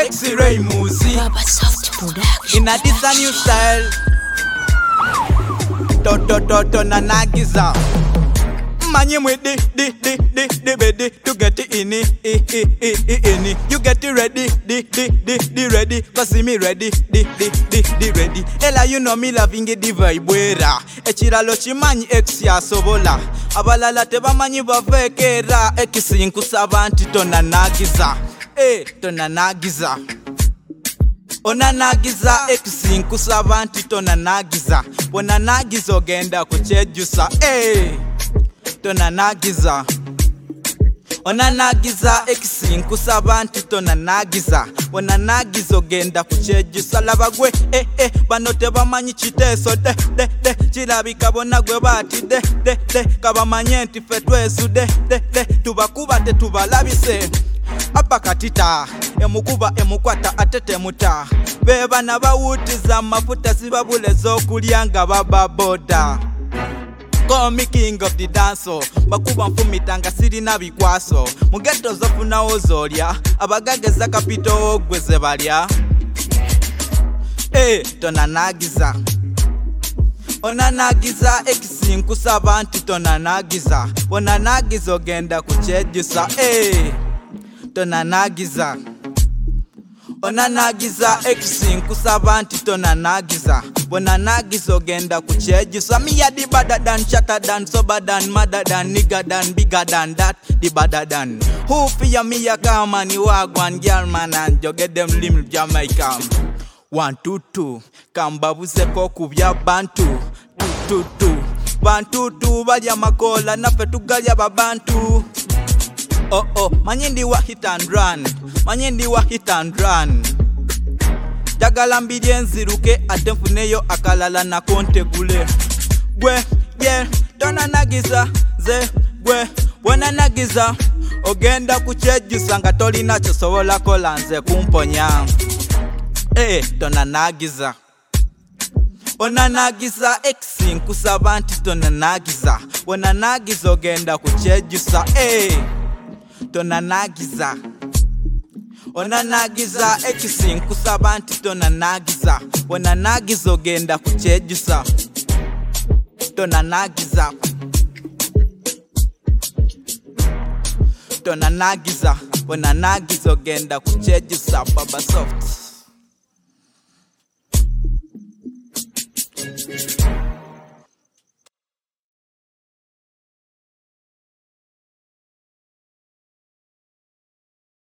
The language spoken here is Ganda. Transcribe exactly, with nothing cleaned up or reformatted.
X-Ray Music Baba Soft Production. in a this a new style. To to to to na nagiza. Manye with the the the the the ready to get it in it in it. You get it ready, the the the the ready. Cause see me ready, the the the the ready. Ella you know me loving it the vibrera. Echira lo chimanyi X ya sobola. Abalala teba manyi bavekera. Ekisinku sabanti to na nagiza. Eh to na nagiza. Ona nagiza ekisinku sabanti to na nagiza. Bona nagiza ogenda kuchejusa. Eh Tona nagiza Ona nagiza ekisinku sabanti tona nagiza Bona nagiza ogenda kuchejusa labagwe eh eh banote bamanyi chiteso de de de chilabika bona gwe bati de de de kabamanyi nti fetwesu de de de tubakuba te tubalabise apa katita emukuba emukwata atete muta beba nabawutiza mafuta sibabule zokulya nga baba boda. Call me king of the danso bakuba mfumitanga siri nabikwaso mugeto zofuna ozolya abagageza kapito gweze balya eh tona nagiza Ona nagiza ekisinku sabanti tona nagiza bona nagiza ogenda kuchejusa eh tona nagiza Ona nagiza ekisinku sabanti tona nagiza Bona nagiza ogenda kuchejusa. Me a the badder than, chatter than, sober than, madder than, nigger than, bigger than that, the badder than. Who fear me a come and you are one girl man and you get them lim Jamaica. One two two, kambabu seko kubya bantu. Two two two, one two two, balya makola na fetugalya babantu. Oh oh, manyindi wa hit and run, manyindi wa hit and run. Jagala mbidye nziruke ate nfuneyo akalala na konte gule. Gwe, yeah, tona nagiza, ze, gwe, wena nagiza. Ogenda kuchejusa nga tolina chosobola kola nze kumponya. Eh, tona nagiza. Ona nagiza ekisinku sabanti tona nagiza. Wena nagiza ogenda kuchejusa. Eh, tona nagiza. Ona nagiza ekisinku sabanti tona nagiza Bona nagiza ogenda kuchejusa Tona nagiza Tona nagiza Bona nagiza ogenda kuchejusa Baba Soft.